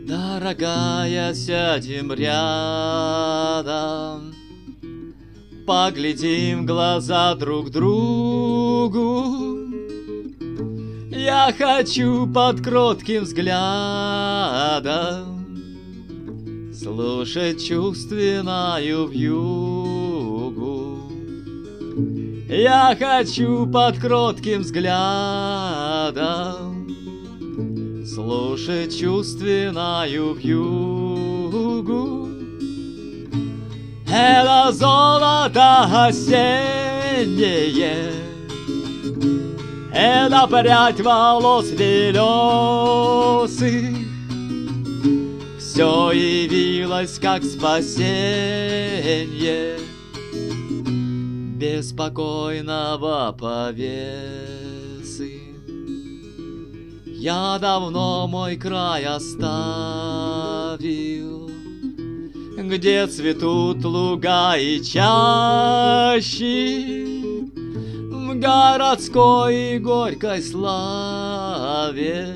Дорогая, сядем рядом, поглядим в глаза друг другу. Я хочу под кротким взглядом слушать чувственную вьюгу. Я хочу под кротким взглядом слушать чувственную вьюгу. Это золото осеннее, это прядь волос белесых, все явилось как спасенье беспокойного повесы. Я давно мой край оставил, где цветут луга и чащи, в городской и горькой славе.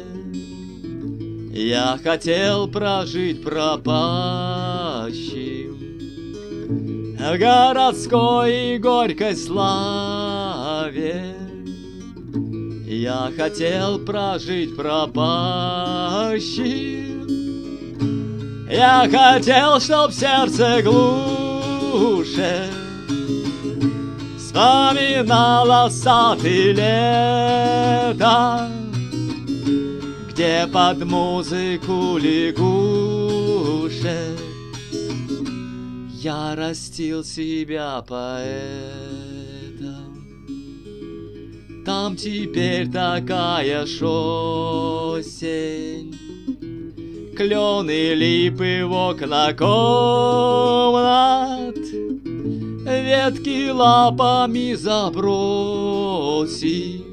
Я хотел прожить пропащим в городской и горькой славе. Я хотел прожить пропащим. Я хотел, чтоб сердце глуше вспоминало сад и лето, где под музыку лягушек я растил себя поэтом. Там теперь такая ж осень, клен и липы в окна комнат, ветки лапами забросив,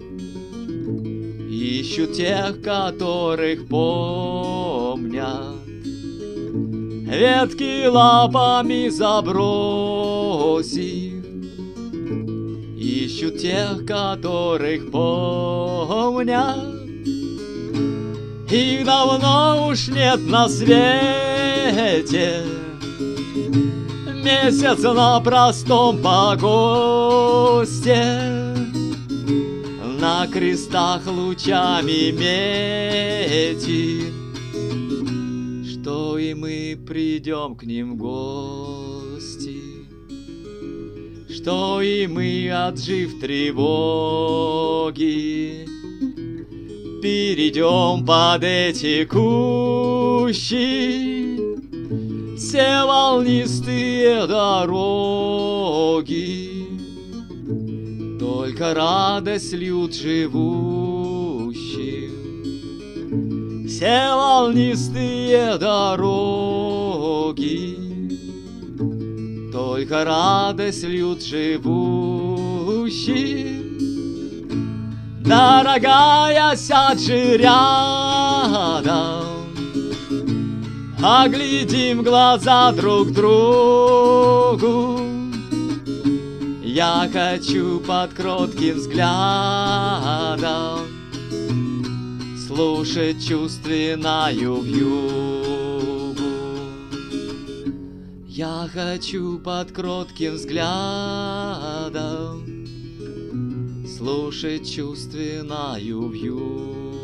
ищут тех, которых помнят. Ветки лапами забросив, ищут тех, которых помнят. Их давно уж нет на свете, месяц на простом погосте, на крестах лучами метит, что и мы придем к ним в гости, что и мы, отжив тревоги, перейдем под эти кущи все волнистые дороги. Только радость льют живущих все волнистые дороги. Только радость льют живущих. Дорогая, сядь же рядом, поглядим в глаза друг другу. Я хочу под кротким взглядом слушать чувственную вьюгу. Я хочу под кротким взглядом слушать чувственную вьюгу.